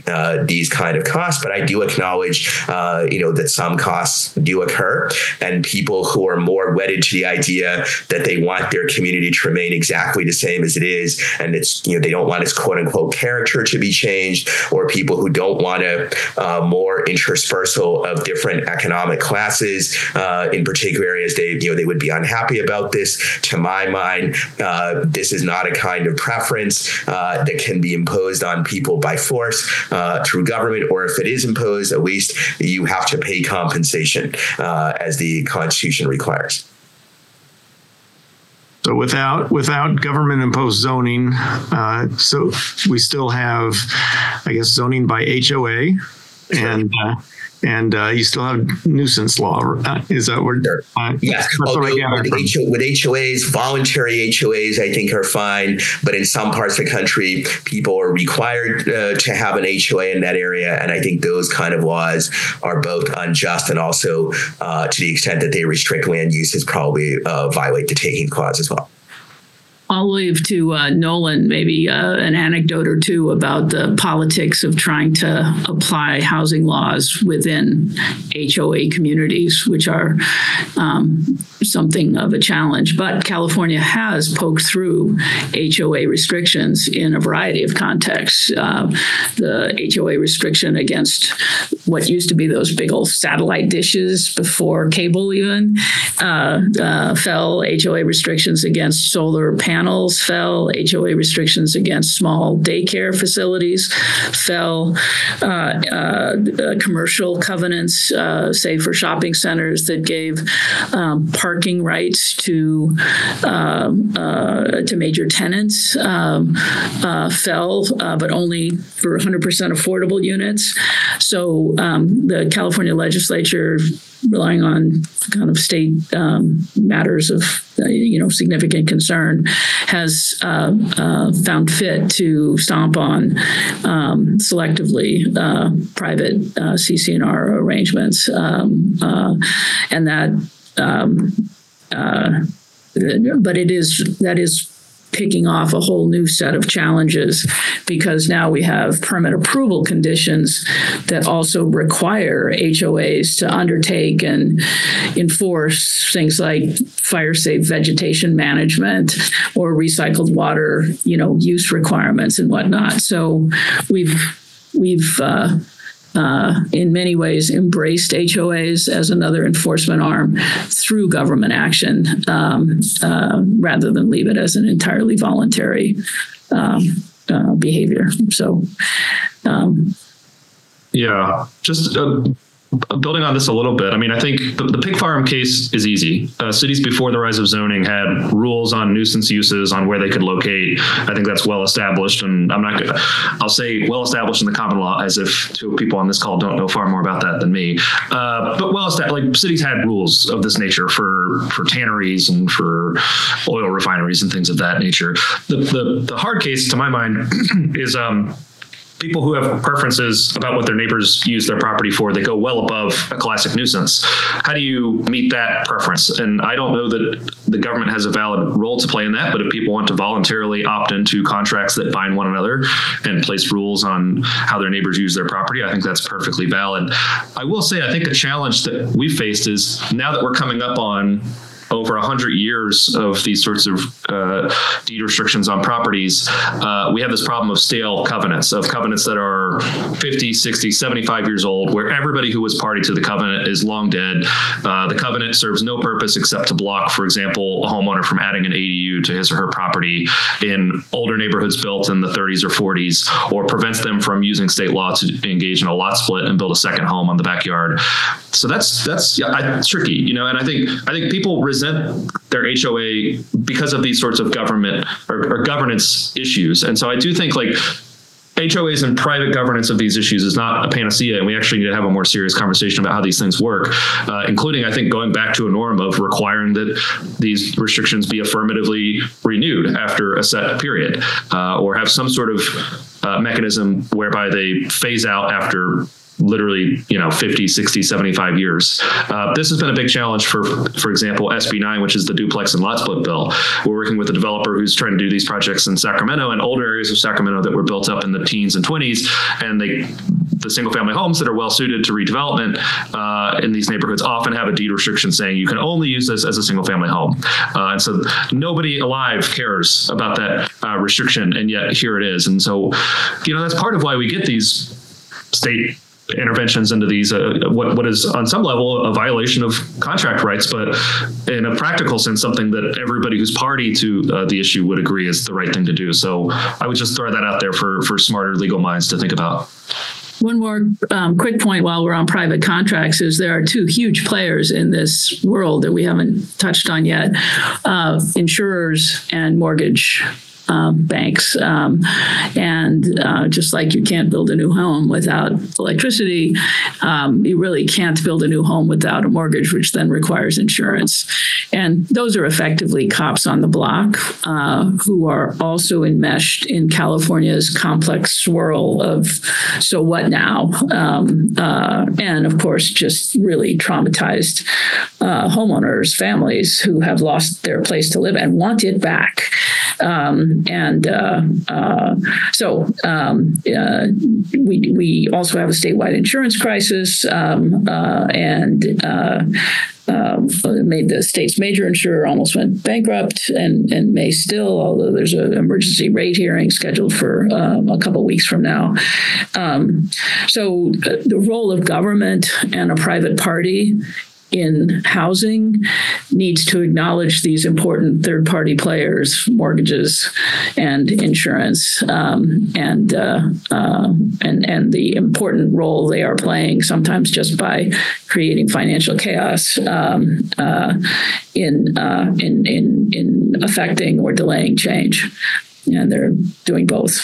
uh, these kind of costs. But I do acknowledge, uh, you know, that some costs do occur, and people who are more wedded to the idea that they want their community to remain exactly the same as it is, and it's, you know, they don't want its quote unquote character to be changed, or people who don't want a uh, more interspersal of different economic classes uh, in particular areas, they, you know, they would be unhappy about this. To my mind, uh, this is not a kind of preference uh, that can be imposed on people by force uh, through government, or if it is imposed, at least you have to pay compensation uh, as the Constitution requires. So without without government imposed zoning, uh, so we still have, I guess, zoning by H O A, and uh, and uh, you still have nuisance law. Uh, is that what? Sure. Uh, yes. Although with, H O, with H O As, voluntary H O As, I think, are fine. But in some parts of the country, people are required uh, to have an H O A in that area. And I think those kind of laws are both unjust and also, uh, to the extent that they restrict land uses, probably uh, violate the taking clause as well. I'll leave to uh, Nolan maybe uh, an anecdote or two about the politics of trying to apply housing laws within H O A communities, which are um, something of a challenge. But California has poked through H O A restrictions in a variety of contexts. Uh, the H O A restriction against what used to be those big old satellite dishes before cable even uh, uh, fell. H O A restrictions against solar panels Panels fell. H O A restrictions against small daycare facilities fell. Uh, uh, uh, commercial covenants, uh, say for shopping centers, that gave um, parking rights to uh, uh, to major tenants um, uh, fell, uh, but only for one hundred percent affordable units. So um, the California legislature, relying on kind of state um, matters of uh, you know significant concern, has uh, uh, found fit to stomp on um, selectively uh, private uh, C C N R arrangements, um, uh, and that. Um, uh, but it is that is. picking off a whole new set of challenges, because now we have permit approval conditions that also require H O As to undertake and enforce things like fire-safe vegetation management or recycled water, you know, use requirements and whatnot. So we've we've uh, Uh, in many ways embraced H O As as another enforcement arm through government action, um, uh, rather than leave it as an entirely voluntary um, uh, behavior. So, um, yeah, just uh, building on this a little bit. I mean, I think the, the pig farm case is easy. Uh, cities before the rise of zoning had rules on nuisance uses, on where they could locate. I think that's well established, and I'm not gonna, I'll say well established in the common law, as if two people on this call don't know far more about that than me. Uh, but well established, like cities had rules of this nature for for tanneries and for oil refineries and things of that nature. The the, the hard case, to my mind, is um. people who have preferences about what their neighbors use their property for, they go well above a classic nuisance. How do you meet that preference? And I don't know that the government has a valid role to play in that, but if people want to voluntarily opt into contracts that bind one another and place rules on how their neighbors use their property, I think that's perfectly valid. I will say, I think a challenge that we've faced is now that we're coming up on over one hundred years of these sorts of uh, deed restrictions on properties, uh, we have this problem of stale covenants, of covenants that are fifty, sixty, seventy-five years old, where everybody who was party to the covenant is long dead. Uh, the covenant serves no purpose except to block, for example, a homeowner from adding an A D U to his or her property in older neighborhoods built in the thirties or forties, or prevents them from using state law to engage in a lot split and build a second home on the backyard. So that's that's yeah, I, tricky, you know, and I think I think people resent their H O A because of these sorts of government or, or governance issues. And so I do think like H O As and private governance of these issues is not a panacea, and we actually need to have a more serious conversation about how these things work, uh, including, I think, going back to a norm of requiring that these restrictions be affirmatively renewed after a set period, uh, or have some sort of uh, mechanism whereby they phase out after literally, you know, fifty, sixty, seventy-five years. Uh, this has been a big challenge for, for example, S B nine, which is the duplex and lot split bill. We're working with a developer who's trying to do these projects in Sacramento and older areas of Sacramento that were built up in the teens and twenties, and they the single family homes that are well suited to redevelopment uh, in these neighborhoods often have a deed restriction saying you can only use this as a single family home. Uh, and so nobody alive cares about that uh, restriction, and yet here it is. And so, you know, that's part of why we get these state interventions into these, uh, what what is on some level a violation of contract rights, but in a practical sense, something that everybody who's party to uh, the issue would agree is the right thing to do. So I would just throw that out there for, for smarter legal minds to think about. One more um, quick point while we're on private contracts is there are two huge players in this world that we haven't touched on yet, uh, insurers and mortgage Um, banks. Um, and uh, just like you can't build a new home without electricity, um, you really can't build a new home without a mortgage, which then requires insurance. And those are effectively cops on the block uh, who are also enmeshed in California's complex swirl of so what now? Um, uh, and of course, just really traumatized uh, homeowners, families who have lost their place to live and want it back. Um, and uh, uh, so um, uh, we we also have a statewide insurance crisis, um, uh, and uh, uh, made the state's major insurer almost went bankrupt, and and may still, although there's an emergency rate hearing scheduled for uh, a couple weeks from now. Um, so the role of government and a private party in housing needs to acknowledge these important third-party players, mortgages and insurance, um, and uh, uh, and and the important role they are playing, sometimes just by creating financial chaos um, uh, in, uh, in in in affecting or delaying change, and they're doing both.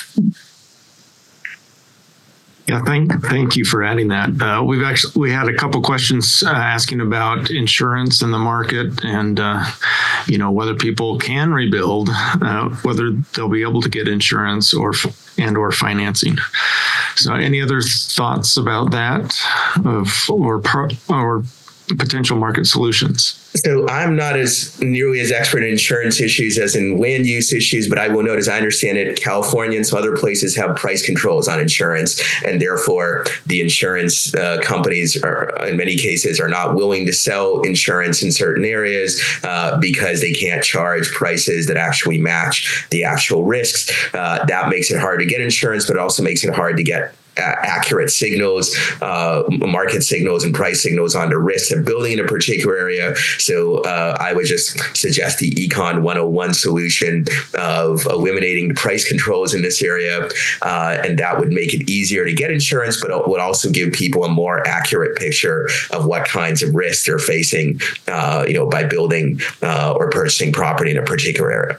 Yeah, thank thank you for adding that. Uh, we've actually we had a couple questions uh, asking about insurance in the market, and uh, you know whether people can rebuild, uh, whether they'll be able to get insurance or and or financing. So, any other thoughts about that, of or or potential market solutions? So I'm not as nearly as expert in insurance issues as in land use issues, but I will note, as I understand it, California and some other places have price controls on insurance, and therefore the insurance uh, companies are, in many cases, are not willing to sell insurance in certain areas uh, because they can't charge prices that actually match the actual risks. Uh, that makes it hard to get insurance, but it also makes it hard to get accurate signals, uh, market signals and price signals on the risks of building in a particular area. So uh, I would just suggest the Econ one oh one solution of eliminating the price controls in this area. Uh, and that would make it easier to get insurance, but it would also give people a more accurate picture of what kinds of risks they're facing, uh, you know, by building uh, or purchasing property in a particular area.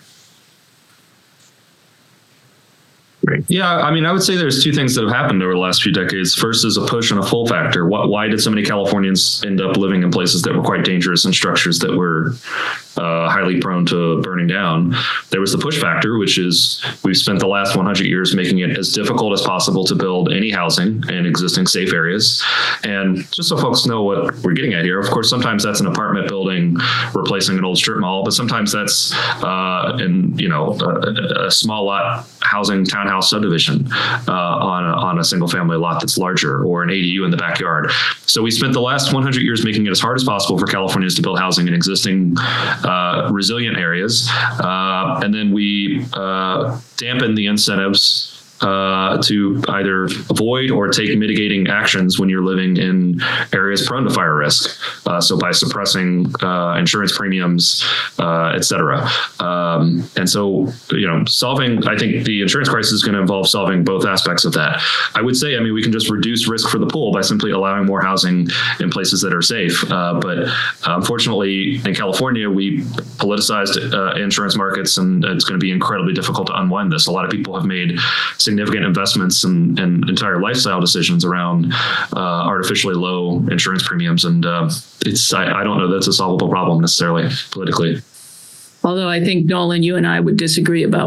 Yeah, I mean, I would say there's two things that have happened over the last few decades. First is a push and a pull factor. Why, why did so many Californians end up living in places that were quite dangerous and structures that were uh, highly prone to burning down? There was the push factor, which is we've spent the last one hundred years making it as difficult as possible to build any housing in existing safe areas. And just so folks know what we're getting at here, of course, sometimes that's an apartment building replacing an old strip mall, but sometimes that's uh, in, you know, a, a small lot housing townhouse subdivision uh, on, a, on a single family lot that's larger, or an A D U in the backyard. So we spent the last one hundred years making it as hard as possible for Californians to build housing in existing uh, resilient areas. Uh, and then we uh, dampened the incentives uh, to either avoid or take mitigating actions when you're living in areas prone to fire risk. Uh, so by suppressing uh, insurance premiums, uh, et cetera. Um, and so, you know, solving, I think the insurance crisis is going to involve solving both aspects of that. I would say, I mean, we can just reduce risk for the pool by simply allowing more housing in places that are safe. Uh, but unfortunately, in California, we politicized uh, insurance markets, and it's going to be incredibly difficult to unwind this. A lot of people have made significant investments and, and entire lifestyle decisions around uh, artificially low insurance premiums. And uh, it's I, I don't know that's a solvable problem necessarily politically. Although I think, Nolan, you and I would disagree about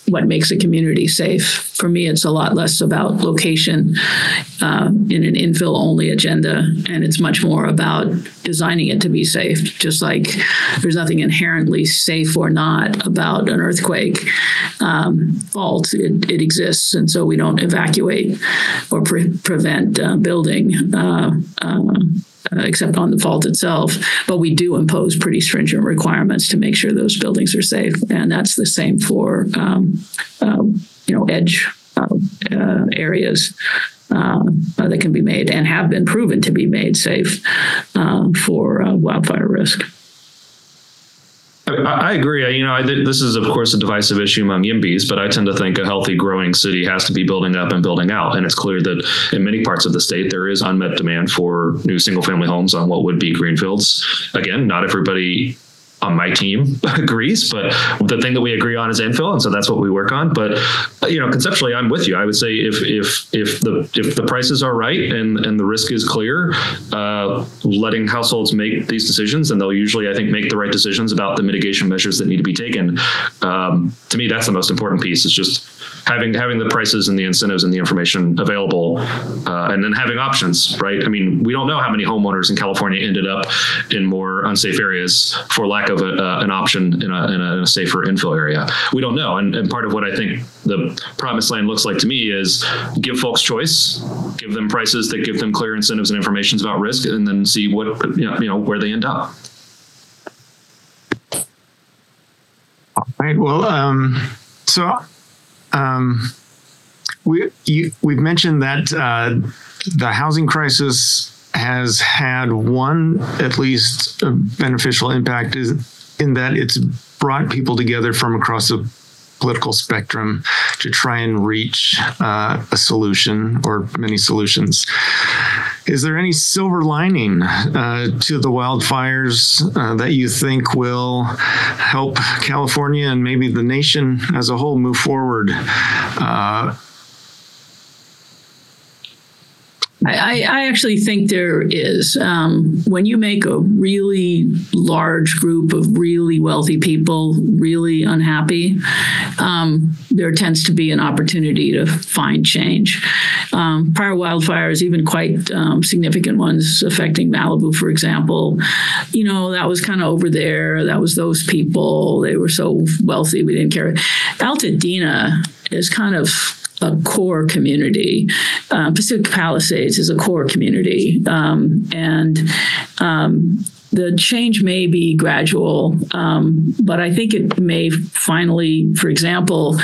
what makes a community safe. For me, it's a lot less about location uh, in an infill-only agenda, and it's much more about designing it to be safe. Just like there's nothing inherently safe or not about an earthquake um, fault, it, it exists, and so we don't evacuate or pre- prevent uh, building. Uh, uh, Uh, except on the fault itself, but we do impose pretty stringent requirements to make sure those buildings are safe, and that's the same for um, uh, you know edge uh, uh, areas uh, uh, that can be made and have been proven to be made safe uh, for uh, wildfire risk. I agree. You know, I, this is, of course, a divisive issue among YIMBYs, but I tend to think a healthy, growing city has to be building up and building out. And it's clear that in many parts of the state, there is unmet demand for new single-family homes on what would be greenfields. Again, not everybody on my team agrees, but the thing that we agree on is infill, and so that's what we work on. But you know, conceptually, I'm with you. I would say if if if the if the prices are right and and the risk is clear, uh, letting households make these decisions, and they'll usually, I think, make the right decisions about the mitigation measures that need to be taken. Um, to me, that's the most important piece. Is just having having the prices and the incentives and the information available, uh, and then having options. Right? I mean, we don't know how many homeowners in California ended up in more unsafe areas for lack of a, uh, an option in a, in a, in a safer infill area. We don't know. And, and part of what I think the promised land looks like to me is give folks choice, give them prices that give them clear incentives and information about risk, and then see what, you know, you know where they end up. All right. Well, um, so um, we you, we've mentioned that uh, the housing crisis has had one, at least, uh, beneficial impact is in that it's brought people together from across the political spectrum to try and reach uh, a solution or many solutions. Is there any silver lining uh, to the wildfires uh, that you think will help California and maybe the nation as a whole move forward? Uh, I, I actually think there is. Um, when you make a really large group of really wealthy people really unhappy, um, there tends to be an opportunity to find change. Um, prior wildfires, even quite um, significant ones affecting Malibu, for example, you know, that was kind of over there. That was those people. They were so wealthy, we didn't care. Altadena is kind of a core community. Uh, Pacific Palisades is a core community. Um, and um, the change may be gradual, um, but I think it may finally, for example,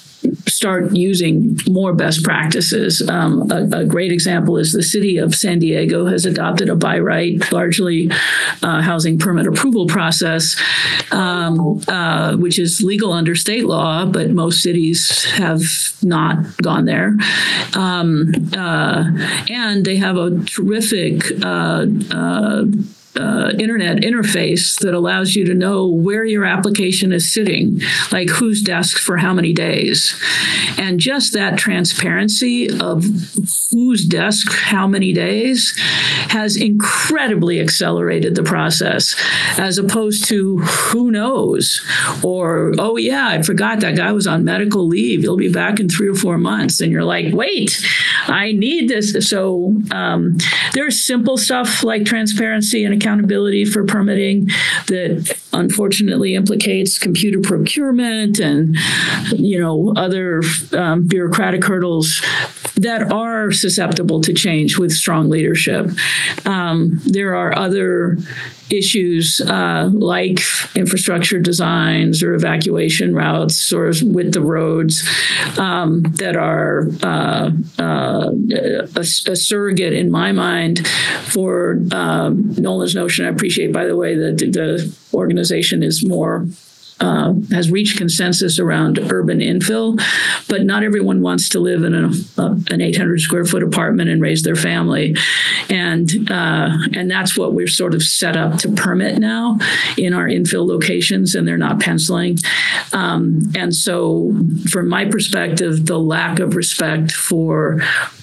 start using more best practices. Um, a, a great example is the city of San Diego has adopted a by right, largely uh, housing permit approval process, um, uh, which is legal under state law, but most cities have not gone there. Um, uh, and they have a terrific uh, uh, Uh, internet interface that allows you to know where your application is sitting, like whose desk for how many days. And just that transparency of whose desk how many days has incredibly accelerated the process, as opposed to who knows, or, oh yeah, I forgot that guy was on medical leave. He'll be back in three or four months. And you're like, wait, I need this. So um, there's simple stuff like transparency and accountability for permitting that unfortunately implicates computer procurement and, you know, other um, bureaucratic hurdles that are susceptible to change with strong leadership. Um, there are other issues uh, like infrastructure designs or evacuation routes or with the roads um, that are uh, uh, a, a surrogate in my mind for um, Nolan's notion. I appreciate, by the way, that the organization is more Uh, has reached consensus around urban infill, but not everyone wants to live in a, a, an eight hundred square foot apartment and raise their family. And uh, and that's what we're sort of set up to permit now in our infill locations, and they're not penciling. Um, and so from my perspective, the lack of respect for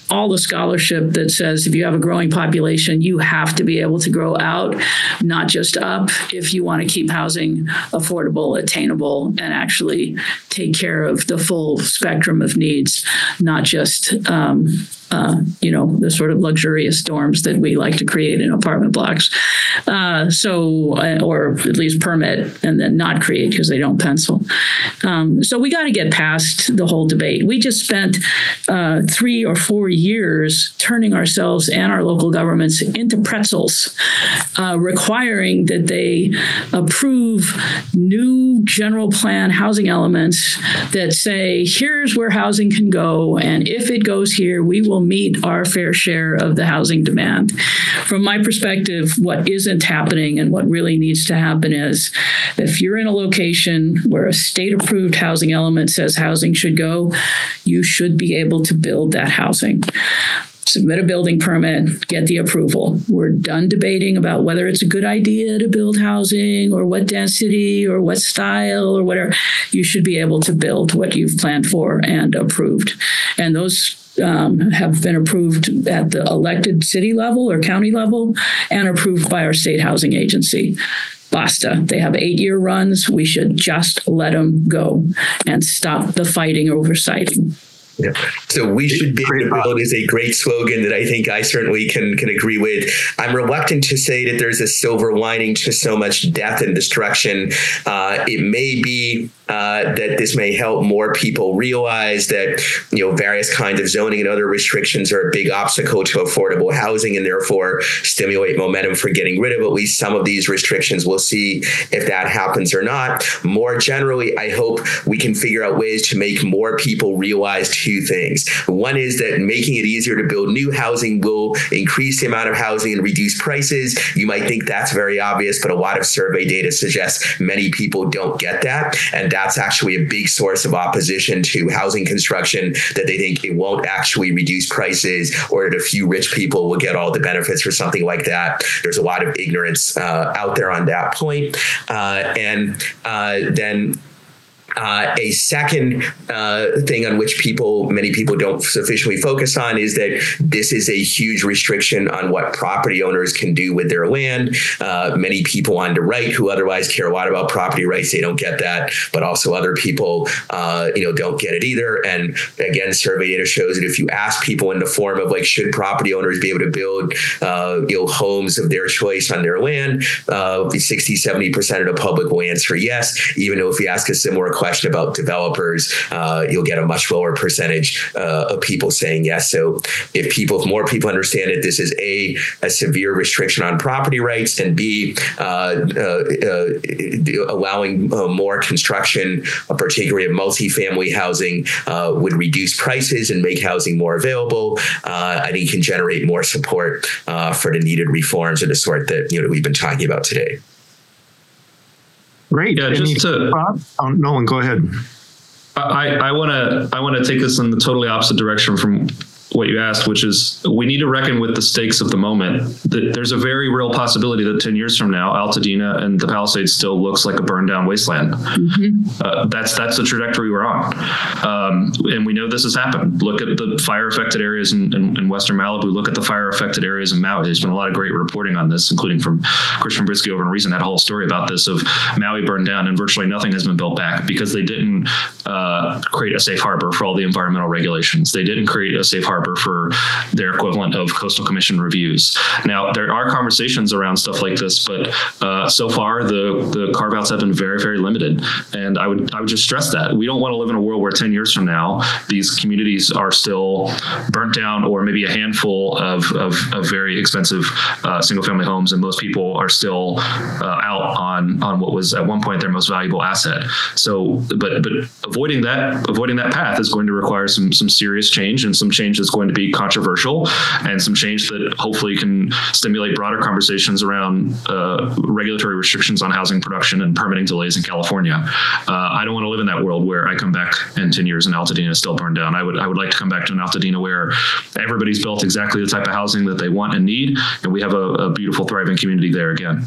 all the scholarship that says if you have a growing population, you have to be able to grow out, not just up, if you want to keep housing affordable, attainable, and actually take care of the full spectrum of needs, not just um, Uh, you know, the sort of luxurious dorms that we like to create in apartment blocks. Uh, so, uh, or at least permit and then not create because they don't pencil. Um, so we got to get past the whole debate. We just spent uh, three or four years turning ourselves and our local governments into pretzels, uh, requiring that they approve new general plan housing elements that say, here's where housing can go. And if it goes here, we will meet our fair share of the housing demand. From my perspective, what isn't happening and what really needs to happen is if you're in a location where a state-approved housing element says housing should go, you should be able to build that housing. Submit a building permit, get the approval. We're done debating about whether it's a good idea to build housing or what density or what style or whatever. You should be able to build what you've planned for and approved. And those Um, have been approved at the elected city level or county level and approved by our state housing agency. Basta. They have eight-year runs. We should just let them go and stop the fighting over siting. Yeah. So we should be able to build is a great slogan that I think I certainly can can agree with. I'm reluctant to say that there's a silver lining to so much death and destruction. Uh, it may be uh, that this may help more people realize that, you know, various kinds of zoning and other restrictions are a big obstacle to affordable housing and therefore stimulate momentum for getting rid of at least some of these restrictions. We'll see if that happens or not. More generally, I hope we can figure out ways to make more people realize two things. One is that making it easier to build new housing will increase the amount of housing and reduce prices. You might think that's very obvious, but a lot of survey data suggests many people don't get that. And that's actually a big source of opposition to housing construction, that they think it won't actually reduce prices or that a few rich people will get all the benefits or something like that. There's a lot of ignorance uh, out there on that point. Uh, and uh, then Uh, a second uh, thing on which people, many people don't sufficiently focus on is that this is a huge restriction on what property owners can do with their land. Uh, many people on the right who otherwise care a lot about property rights, they don't get that, but also other people, uh, you know, don't get it either. And again, survey data shows that if you ask people in the form of like, should property owners be able to build, uh, you know, homes of their choice on their land, uh, sixty, seventy percent of the public will answer yes, even though if you ask a similar question question about developers, uh, you'll get a much lower percentage uh, of people saying yes. So if people, if more people understand that this is a, a severe restriction on property rights, and B, uh, uh, uh, allowing uh, more construction, uh, particularly of multifamily housing, uh, would reduce prices and make housing more available, uh, I think can generate more support uh, for the needed reforms of the sort that, you know, that we've been talking about today. Great. Yeah, just to, oh, Nolan, go ahead. I, I want to I want to take this in the totally opposite direction from what you asked, which is we need to reckon with the stakes of the moment. There's a very real possibility that ten years from now, Altadena and the Palisades still looks like a burned down wasteland. Mm-hmm. Uh, that's that's the trajectory we're on. Um, and we know this has happened. Look at the fire affected areas in, in, in Western Malibu. Look at the fire affected areas in Maui. There's been a lot of great reporting on this, including from Christian Brisky over in Reason, had a whole story about this of Maui burned down and virtually nothing has been built back because they didn't uh, create a safe harbor for all the environmental regulations. They didn't create a safe harbor for their equivalent of coastal commission reviews. Now, there are conversations around stuff like this, but uh, so far the the carve-outs have been very, very limited. And I would I would just stress that we don't want to live in a world where ten years from now these communities are still burnt down, or maybe a handful of of, of very expensive uh, single-family homes, and most people are still uh, out on on what was at one point their most valuable asset. So, but but avoiding that avoiding that path is going to require some some serious change, and some change that's going to be controversial, and some change that hopefully can stimulate broader conversations around uh, regulatory restrictions on housing production and permitting delays in California. Uh, I don't want to live in that world where I come back in ten years and Altadena is still burned down. I would I would like to come back to an Altadena where everybody's built exactly the type of housing that they want and need, and we have a, a beautiful, thriving community there again.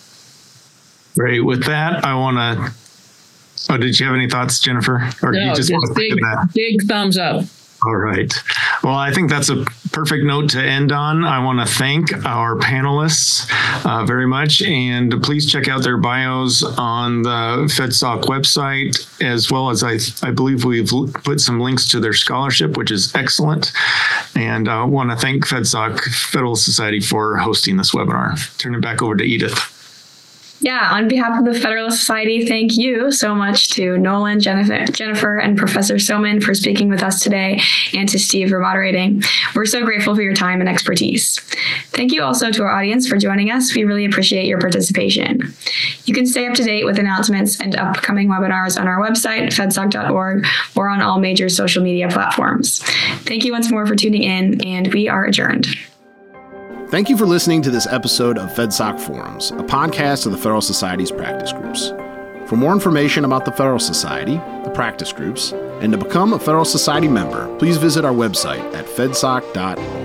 Great. With that, I want to. Oh, did you have any thoughts, Jennifer? Or no, you just, just want to big, that? big thumbs up. All right. Well, I think that's a perfect note to end on. I want to thank our panelists uh, very much, and please check out their bios on the FedSoc website, as well as I, I believe we've put some links to their scholarship, which is excellent. And I want to thank FedSoc Federal Society for hosting this webinar. Turn it back over to Edith. Yeah, on behalf of the Federalist Society, thank you so much to Nolan, Jennifer, Jennifer, and Professor Soman for speaking with us today, and to Steve for moderating. We're so grateful for your time and expertise. Thank you also to our audience for joining us. We really appreciate your participation. You can stay up to date with announcements and upcoming webinars on our website, fedsoc dot org, or on all major social media platforms. Thank you once more for tuning in, and we are adjourned. Thank you for listening to this episode of FedSoc Forums, a podcast of the Federal Society's practice groups. For more information about the Federal Society, the practice groups, and to become a Federal Society member, please visit our website at fedsoc dot org.